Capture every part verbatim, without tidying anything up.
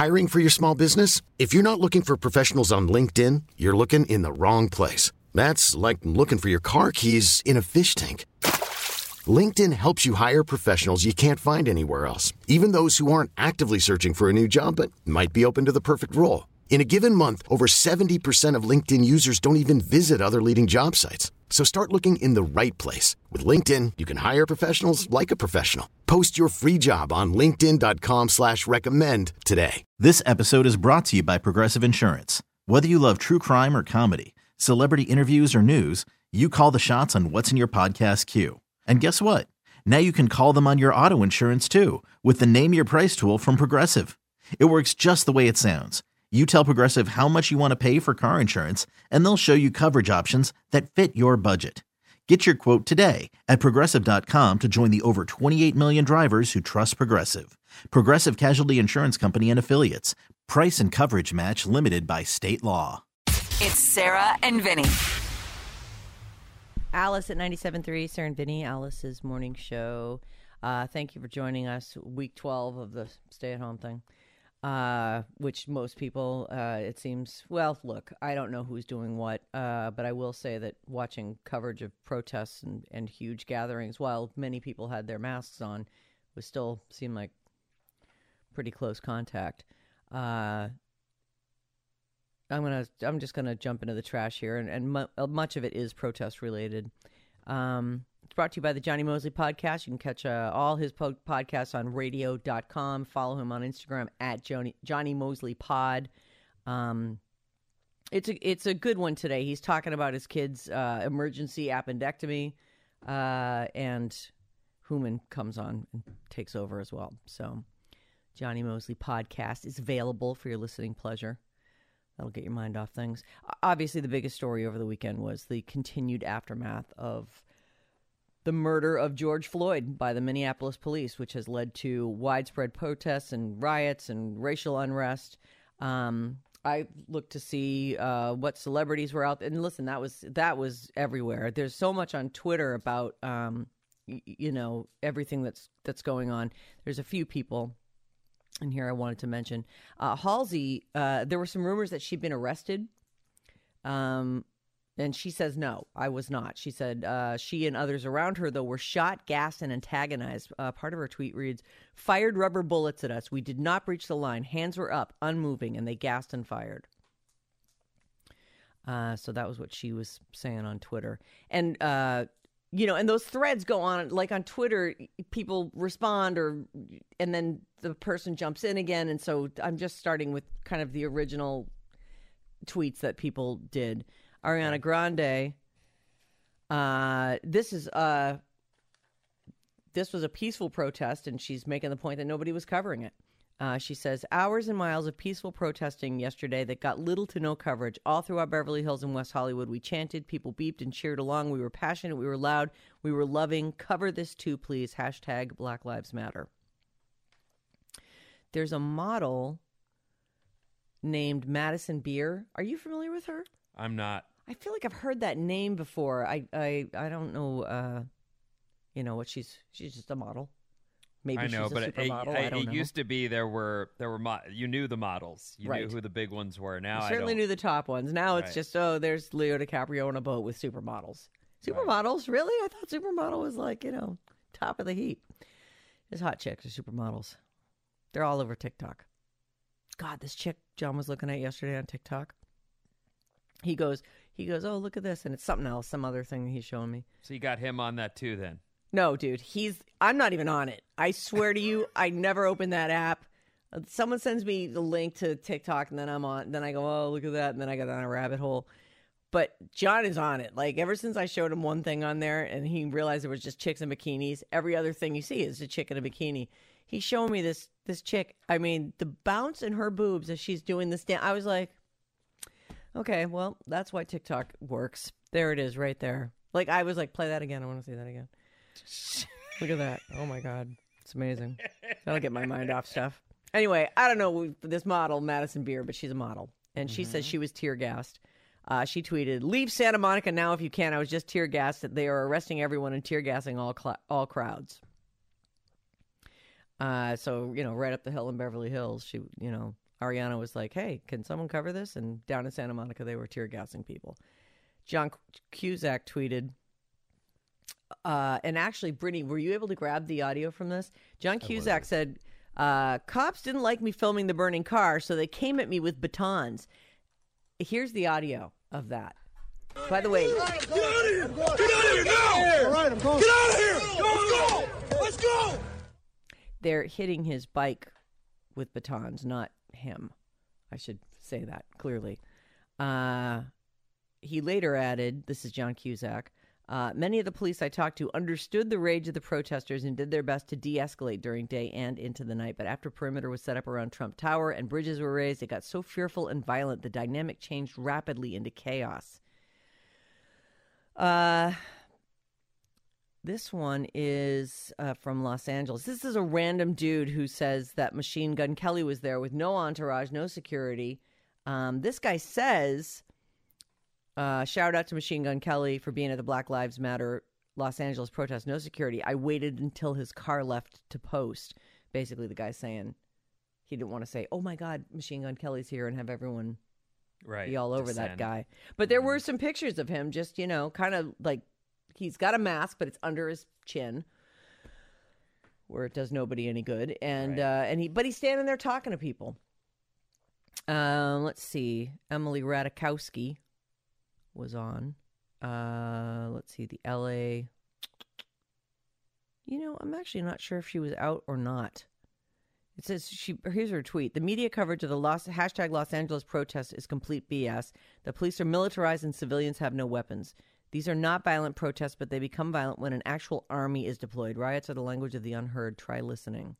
Hiring for your small business? If you're not looking for professionals on LinkedIn, you're looking in the wrong place. That's like looking for your car keys in a fish tank. LinkedIn helps you hire professionals you can't find anywhere else, even those who aren't actively searching for a new job but might be open to the perfect role. In a given month, over seventy percent of LinkedIn users don't even visit other leading job sites. So start looking in the right place. With LinkedIn, you can hire professionals like a professional. Post your free job on linkedin dot com slash recommend today. This episode is brought to you by Progressive Insurance. Whether you love true crime or comedy, celebrity interviews or news, you call the shots on what's in your podcast queue. And guess what? Now you can call them on your auto insurance too with the Name Your Price tool from Progressive. It works just the way it sounds. You tell Progressive how much you want to pay for car insurance, and they'll show you coverage options that fit your budget. Get your quote today at Progressive dot com to join the over twenty-eight million drivers who trust Progressive. Progressive Casualty Insurance Company and Affiliates. Price and coverage match limited by state law. It's Sarah and Vinny. Alice at ninety-seven point three, Sarah and Vinny, Alice's morning show. Uh, thank you for joining us. Week twelve of the stay-at-home thing. Uh, which most people, uh, it seems, well, look, I don't know who's doing what, uh, but I will say that watching coverage of protests and, and huge gatherings, while many people had their masks on, was still seemed like pretty close contact. Uh, I'm gonna, I'm just gonna jump into the trash here, and, and mu- much of it is protest related. Um, It's brought to you by the Johnny Mosley Podcast. You can catch uh, all his po- podcasts on radio dot com. Follow him on Instagram at Johnny, Johnny Mosley Pod. Um, it's a it's a good one today. He's talking about his kid's uh, emergency appendectomy, uh, and Human comes on and takes over as well. So, Johnny Mosley Podcast is available for your listening pleasure. That'll get your mind off things. Obviously, the biggest story over the weekend was the continued aftermath of the murder of George Floyd by the Minneapolis police, which has led to widespread protests and riots and racial unrest. Um, I looked to see uh, what celebrities were out there. And listen, that was that was everywhere. There's so much on Twitter about, um, y- you know, everything that's that's going on. There's a few people in here I wanted to mention. Uh, Halsey, uh, there were some rumors that she'd been arrested. Um And she says, no, I was not. She said uh, she and others around her, though, were shot, gassed, and antagonized. Uh, part of her tweet reads, fired rubber bullets at us. We did not breach the line. Hands were up, unmoving, and they gassed and fired. Uh, so that was what she was saying on Twitter. And, uh, you know, and those threads go on, like on Twitter, people respond or, and then the person jumps in again. And so I'm just starting with kind of the original tweets that people did. Ariana Grande, uh, this is uh, this was a peaceful protest, and she's making the point that nobody was covering it. Uh, she says, hours and miles of peaceful protesting yesterday that got little to no coverage. All throughout Beverly Hills and West Hollywood, we chanted, people beeped and cheered along. We were passionate, we were loud, we were loving. Cover this too, please. Hashtag Black Lives Matter. There's a model named Madison Beer. Are you familiar with her? I'm not. I feel like I've heard that name before. I I, I don't know, uh, you know, what she's she's just a model. Maybe I know, she's a but it, supermodel. it, I don't it know. used to be there were there were mo- you knew the models, you Right. knew who the big ones were. Now You I certainly don't. knew the top ones. Now it's Right. just, oh, there's Leo DiCaprio on a boat with supermodels. Supermodels, really? I thought supermodel was like, you know, top of the heap. There's hot chicks are supermodels. They're all over TikTok. God, this chick John was looking at yesterday on TikTok. He goes, he goes, oh, look at this. And it's something else, some other thing he's showing me. So you got him on that too then? No, dude, he's, I'm not even on it. I swear to you, I never opened that app. Someone sends me the link to TikTok and then I'm on, then I go, oh, look at that. And then I go down a rabbit hole. But John is on it. Like, ever since I showed him one thing on there and he realized it was just chicks in bikinis, every other thing you see is a chick in a bikini. He's showing me this, this chick. I mean, the bounce in her boobs as she's doing this dance. I was like, okay, well, that's why TikTok works. There it is right there. Like, I was like, play that again. I want to see that again. Look at that. Oh, my God. It's amazing. That'll get my mind off stuff. Anyway, I don't know this model, Madison Beer, but she's a model. And she mm-hmm. says she was tear gassed. Uh, she tweeted, leave Santa Monica now if you can. I was just tear gassed. They are arresting everyone and tear gassing all, cl- all crowds. Uh, so, you know, right up the hill in Beverly Hills, she, you know, Ariana was like, hey, can someone cover this? And down in Santa Monica, they were tear gassing people. John Cusack tweeted, uh, and actually, Brittany, were you able to grab the audio from this? John Cusack said, uh, cops didn't like me filming the burning car, so they came at me with batons. Here's the audio of that. By the way, get out of here! Get out of here now! All right, I'm going. Get out of here! Let's go! Let's go! They're hitting his bike with batons, not him. I should say that clearly. Uh, he later added, this is John Cusack, uh, many of the police I talked to understood the rage of the protesters and did their best to de-escalate during day and into the night. But after perimeter was set up around Trump Tower and bridges were raised, it got so fearful and violent, the dynamic changed rapidly into chaos. Uh, this one is uh, from Los Angeles. This is a random dude who says that Machine Gun Kelly was there with no entourage, no security. Um, this guy says... Uh, shout out to Machine Gun Kelly for being at the Black Lives Matter Los Angeles protest. No security. I waited until his car left to post. Basically, the guy's saying he didn't want to say, oh, my God, Machine Gun Kelly's here and have everyone right. be all over Descend. that guy. But there were some pictures of him just, you know, kind of like he's got a mask, but it's under his chin where it does nobody any good. And, right. uh, and he, but he's standing there talking to people. Um, let's see. Emily Ratajkowski was on. Uh, let's see, the L A. You know, I'm actually not sure if she was out or not. It says she. Here's her tweet: the media coverage of the Los, hashtag Los Angeles protest is complete B S. The police are militarized and civilians have no weapons. These are not violent protests, but they become violent when an actual army is deployed. Riots are the language of the unheard. Try listening.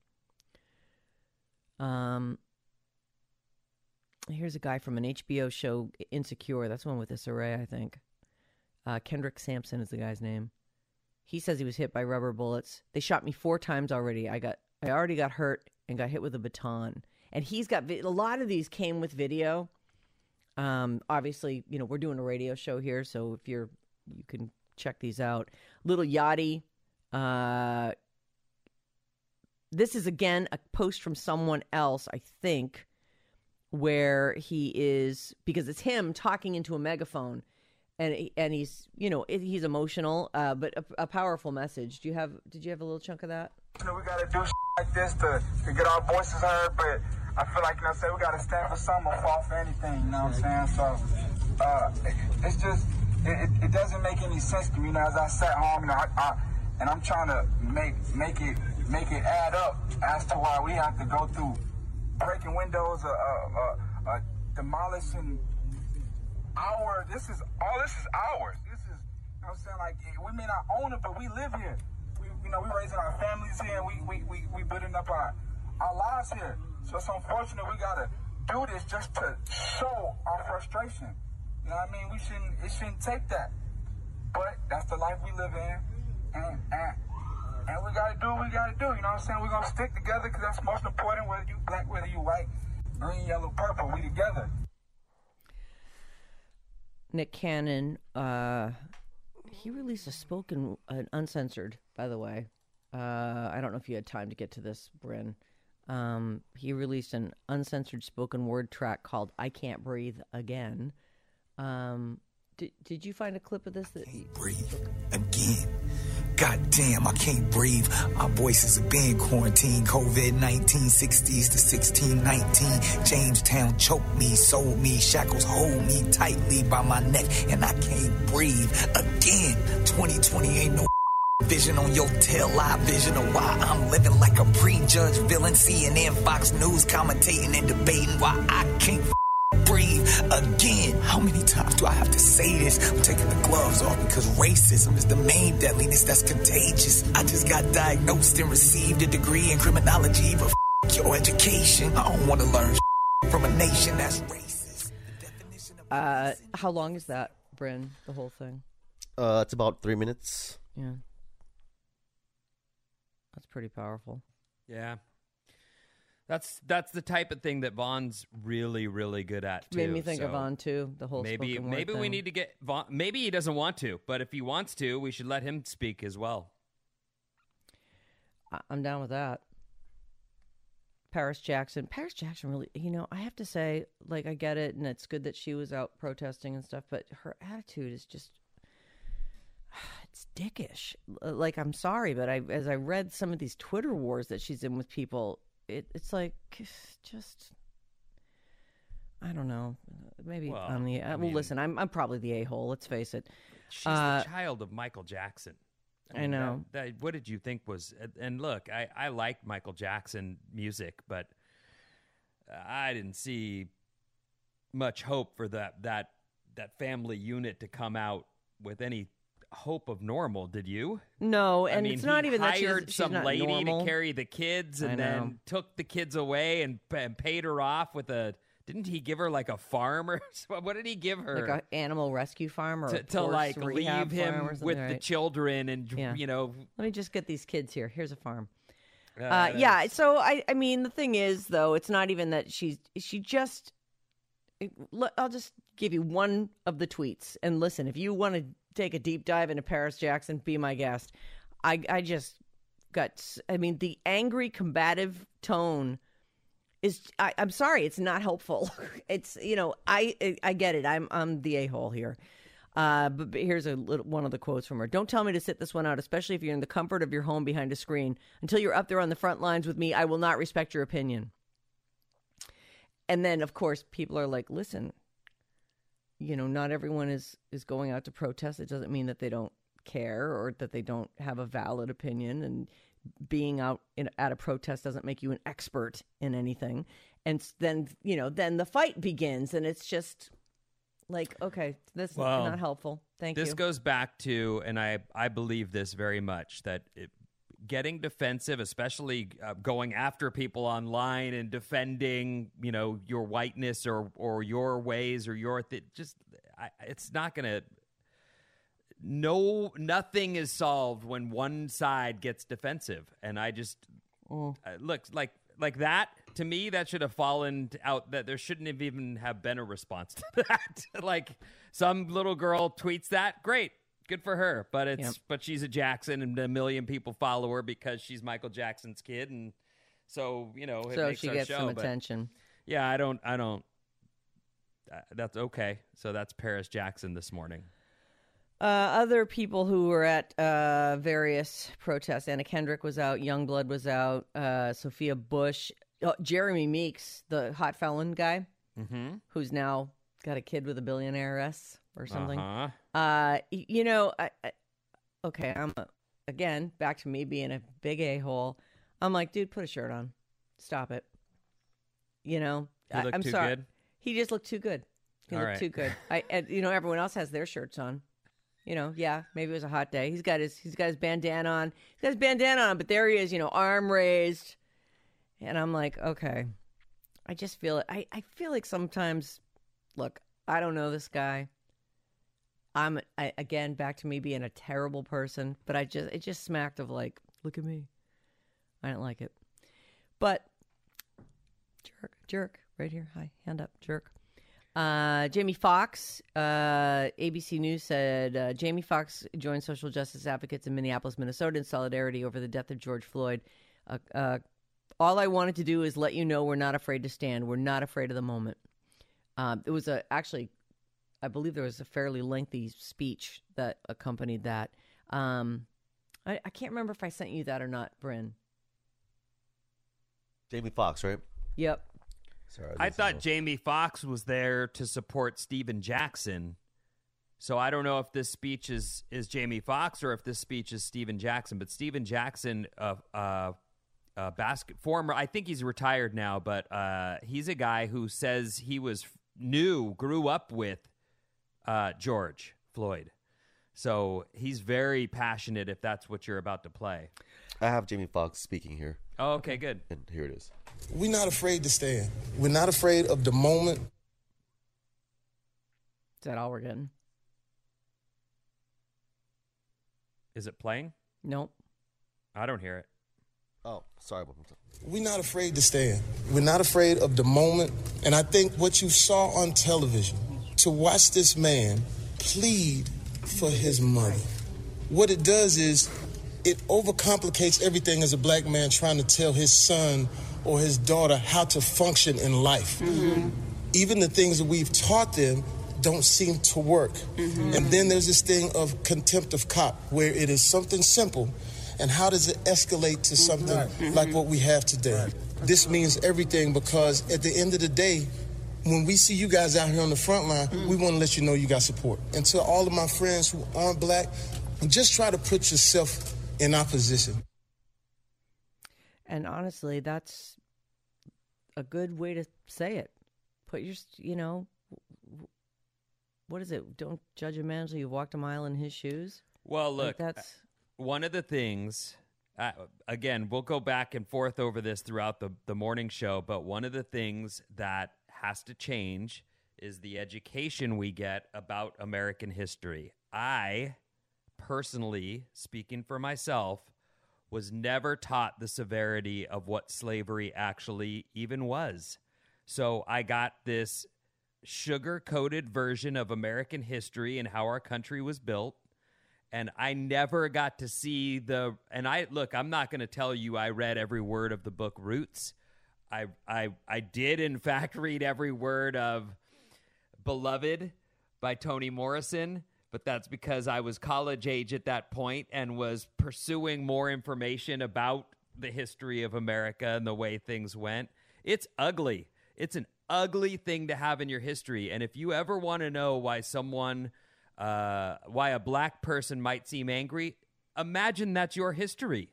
Um. Here's a guy from an H B O show, Insecure. That's one with Issa Rae, I think. Uh, Kendrick Sampson is the guy's name. He says he was hit by rubber bullets. They shot me four times already. I got, I already got hurt and got hit with a baton. And he's got vi- a lot of these came with video. Um, obviously, you know, we're doing a radio show here, so if you're, you can check these out. Little Yachty. Uh, this is again a post from someone else, I think, where he is, because it's him talking into a megaphone, and and he's, you know, he's emotional, uh, but a, a powerful message. Do you have? Did you have a little chunk of that? You know, we gotta do like this to, to get our voices heard, but I feel like, you know, say we gotta stand for something or fall for anything. You know what I'm saying? So uh, it, it's just it, it doesn't make any sense to me. You know, as I sat home, you know, I, I, and I'm trying to make make it make it add up as to why we have to go through breaking windows, uh, uh, uh, uh, demolishing our, this is, all this is ours. This is, you know what I'm saying, like, we may not own it, but we live here. We, you know, we raising our families here, and we, we, we, we building up our, our lives here. So it's unfortunate we gotta do this just to show our frustration. You know what I mean? We shouldn't, it shouldn't take that. But that's the life we live in, and, and And we got to do what we got to do, you know what I'm saying? We're going to stick together because that's most important, whether you black, whether you white, green, yellow, purple, we together. Nick Cannon, uh, he released a spoken, an uncensored, by the way. Uh, I don't know if you had time to get to this, Bryn. Um, he released an uncensored spoken word track called I Can't Breathe Again. Um, did, did you find a clip of this? That I can't breathe again. God damn, I can't breathe. Our voices have been quarantined. COVID nineteen, sixties to sixteen nineteen. Jamestown choked me, sold me. Shackles hold me tightly by my neck, and I can't breathe again. twenty twenty ain't no vision on your tail, live vision of why I'm living like a prejudged villain. C N N, Fox News commentating and debating why I can't breathe again. How many times do I have to say this? I'm taking the gloves off because racism is the main deadliness that's contagious. I just got diagnosed and received a degree in criminology, but f- your education. I don't want to learn from a nation that's racist. The definition of Uh, how long is that, Bryn, the whole thing? Uh, it's about three minutes. Yeah. That's pretty powerful. Yeah. That's that's the type of thing that Vaughn's really, really good at, too. Made me think so of Vaughn, too, the whole maybe spoken word Maybe we thing. need to get Vaughn. Maybe he doesn't want to, but if he wants to, we should let him speak as well. I- I'm down with that. Paris Jackson. Paris Jackson really, you know, I have to say, like, I get it, and it's good that she was out protesting and stuff, but her attitude is just, it's dickish. Like, I'm sorry, but I, as I read some of these Twitter wars that she's in with people, it, it's like, just, I don't know. Maybe Well, I'm the, I well, mean- listen, I'm, I'm probably the a-hole, let's face it. She's Uh, the child of Michael Jackson. I know. That, that, what did you think was? And look, I, I like Michael Jackson music, but I didn't see much hope for that that that family unit to come out with any hope of normal. Did you? No, I and mean, it's not he even that she's, hired she's some not lady normal. to carry the kids, I and know. then took the kids away and, and paid her off with a. Didn't he give her like a farm or something? What did he give her? Like an animal rescue farm or to, a to horse like rehab leave him farm or something, with the right? children and Yeah. you know Let me just get these kids here. Here's a farm. uh, Uh, yeah. So I, I mean, the thing is, though, it's not even that she's she just. I'll just give you one of the tweets and listen. If you want to take a deep dive into Paris Jackson, be my guest. I, I just got. I mean, the angry, combative tone is. I, I'm sorry, it's not helpful. It's you know, I I get it. I'm I'm the a-hole here. Uh, but, but here's a little, one of the quotes from her. Don't tell me to sit this one out, especially if you're in the comfort of your home behind a screen. Until you're up there on the front lines with me, I will not respect your opinion. And then, of course, people are like, listen, you know, not everyone is, is going out to protest. It doesn't mean that they don't care or that they don't have a valid opinion. And being out in, at a protest doesn't make you an expert in anything. And then, you know, then the fight begins. And it's just like, okay, this is Well, not helpful. Thank this you. goes back to, and I, I believe this very much, that it, getting defensive, especially uh, going after people online and defending, you know, your whiteness or, or your ways or your, th- just, I, it's not going to, no, nothing is solved when one side gets defensive. And I just, Mm. uh, look, like, like that, to me, that should have fallen out, that there shouldn't have even have been a response to that. Like, some little girl tweets that, great. Good for her, but it's Yep. but she's a Jackson, and a million people follow her because she's Michael Jackson's kid, and so you know it so makes she our gets show, some but, attention. Yeah, I don't, I don't. Uh, that's okay. So that's Paris Jackson this morning. Uh, other people who were at uh, various protests. Anna Kendrick was out. Youngblood was out. Uh, Sophia Bush. Oh, Jeremy Meeks, the hot felon guy, Mm-hmm. who's now got a kid with a billionairess or something. Uh-huh. Uh, y- you know, I, I, okay, I'm a, again back to me being a big a-hole. I'm like, dude, put a shirt on. Stop it. You know, He I, looked I'm too sorry. good? He just looked too good. He All looked right. too good. I, and, you know, everyone else has their shirts on. You know, yeah, maybe it was a hot day. He's got his he's got his bandana on. He's got his bandana on, but there he is, you know, arm raised. And I'm like, okay. I just feel it. I, I feel like sometimes, look, I don't know this guy. I'm I, again back to me being a terrible person, but I just it just smacked of like, look at me. I didn't like it. But jerk, jerk, right here. Hi, hand up, jerk. Uh, Jamie Foxx, uh, A B C News said uh, Jamie Foxx joined social justice advocates in Minneapolis, Minnesota in solidarity over the death of George Floyd. Uh, uh, all I wanted to do is let you know we're not afraid to stand. We're not afraid of the moment. Um, it was a actually, I believe there was a fairly lengthy speech that accompanied that. Um, I, I can't remember if I sent you that or not, Bryn. Jamie Foxx, right? Yep. Sorry, I didn't thought know. Jamie Foxx was there to support Steven Jackson. So I don't know if this speech is, is Jamie Foxx or if this speech is Steven Jackson. But Steven Jackson, uh, uh, uh, basket former, I think he's retired now, but uh, he's a guy who says he was knew, grew up with uh, George Floyd. So he's very passionate. If that's what you're about to play. I have Jamie Foxx speaking here, Oh, okay, good. and here it is. We're not afraid to stand. We're not afraid of the moment. Is that all we're getting? Is it playing? Nope. I don't hear it. Oh, sorry about that. We're not afraid to stand. We're not afraid of the moment. And I think what you saw on television, to watch this man plead for his mother, what it does is it overcomplicates everything as a black man trying to tell his son or his daughter how to function in life. Mm-hmm. Even the things that we've taught them don't seem to work. Mm-hmm. And then there's this thing of contempt of cop, where it is something simple, and how does it escalate to something mm-hmm. like what we have today? Right. This means everything, because at the end of the day, when we see you guys out here on the front line, mm-hmm. we want to let you know you got support. And to all of my friends who aren't black, just try to put yourself in our position. And honestly, that's a good way to say it. Put your, you know, what is it? Don't judge a man until you've walked a mile in his shoes. Well, look, like that's one of the things, uh, again, we'll go back and forth over this throughout the, the morning show, but one of the things that has to change is the education we get about American history. I, personally, speaking for myself, was never taught the severity of what slavery actually even was. So I got this sugar-coated version of American history and how our country was built, and I never got to see the, and I, look, I'm not going to tell you I read every word of the book Roots. I, I, I did, in fact, read every word of Beloved by Toni Morrison, but that's because I was college age at that point and was pursuing more information about the history of America and the way things went. It's ugly. It's an ugly thing to have in your history. And if you ever want to know why someone, uh, why a black person might seem angry, imagine that's your history.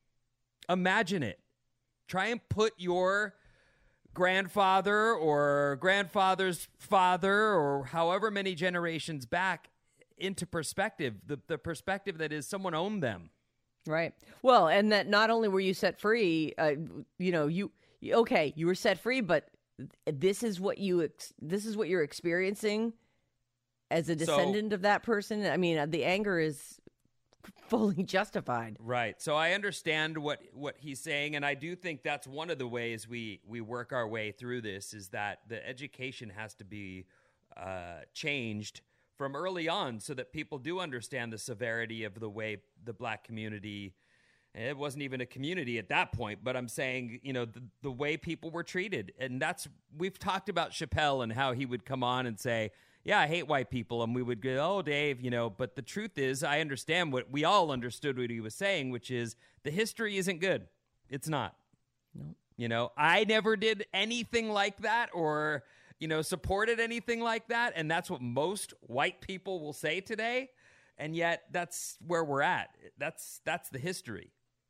Imagine it. Try and put your grandfather or grandfather's father or however many generations back into perspective, the, the perspective that is someone owned them. Right. Well, and that not only were you set free, uh, you know, you, okay, you were set free, but this is what you, ex- this is what you're experiencing as a descendant so, of that person. I mean, the anger is fully justified. Right. So I understand what, what he's saying, and I do think that's one of the ways we, we work our way through this, is that the education has to be uh, changed from early on so that people do understand the severity of the way the black community, it wasn't even a community at that point, but I'm saying, you know, the, the way people were treated. And that's, we've talked about Chappelle and how he would come on and say, yeah, I hate white people. And we would go, oh, Dave, you know, but the truth is, I understand what we all understood what he was saying, which is the history isn't good. It's not. No. You know, I never did anything like that or, you know, supported anything like that. And that's what most white people will say today. And yet that's where we're at. That's that's the history.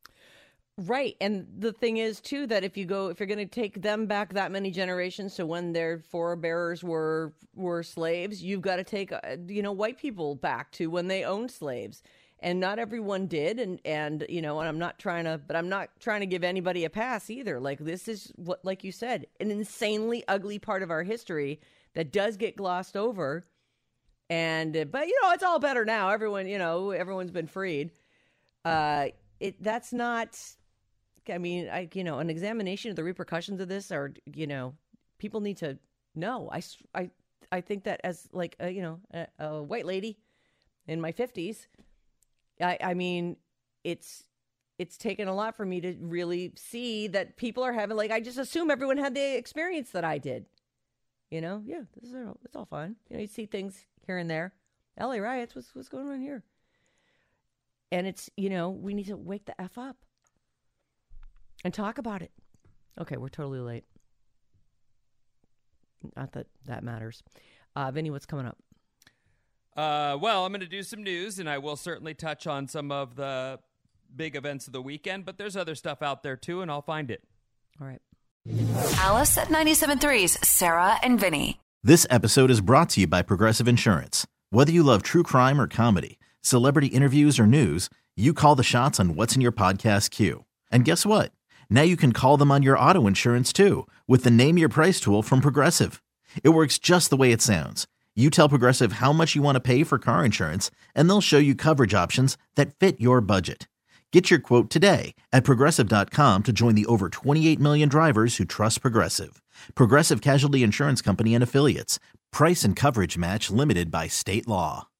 Right. And the thing is, too, that if you go, if you're going to take them back that many generations, so when their forebearers were were slaves, you've got to take, uh, you know, white people back to when they owned slaves. And not everyone did. And, and, you know, and I'm not trying to, but I'm not trying to give anybody a pass either. Like, this is what, like you said, an insanely ugly part of our history that does get glossed over. And, uh, but, you know, it's all better now. Everyone, you know, everyone's been freed. Uh, it, that's not, I mean, I, you know, an examination of the repercussions of this are, you know, people need to know. I, I, I think that as like, a, you know, a, a white lady in my fifties, I, I mean, it's it's taken a lot for me to really see that people are having, like, I just assume everyone had the experience that I did. You know, yeah, this is all, it's all fine. You know, you see things here and there. L A riots, what's, what's going on here? And it's, you know, we need to wake the F up and talk about it. Okay, we're totally late. Not that that matters. Uh, Vinny, what's coming up? Uh, well, I'm going to do some news, and I will certainly touch on some of the big events of the weekend, but there's other stuff out there, too, and I'll find it. All right. Alice at ninety-seven point three's Sarah and Vinny. This episode is brought to you by Progressive Insurance. Whether you love true crime or comedy, celebrity interviews or news, you call the shots on what's in your podcast queue. And guess what? Now you can call them on your auto insurance, too, with the Name Your Price tool from Progressive. It works just the way it sounds. You tell Progressive how much you want to pay for car insurance, and they'll show you coverage options that fit your budget. Get your quote today at Progressive dot com to join the over twenty-eight million drivers who trust Progressive. Progressive Casualty Insurance Company and Affiliates. Price and coverage match limited by state law.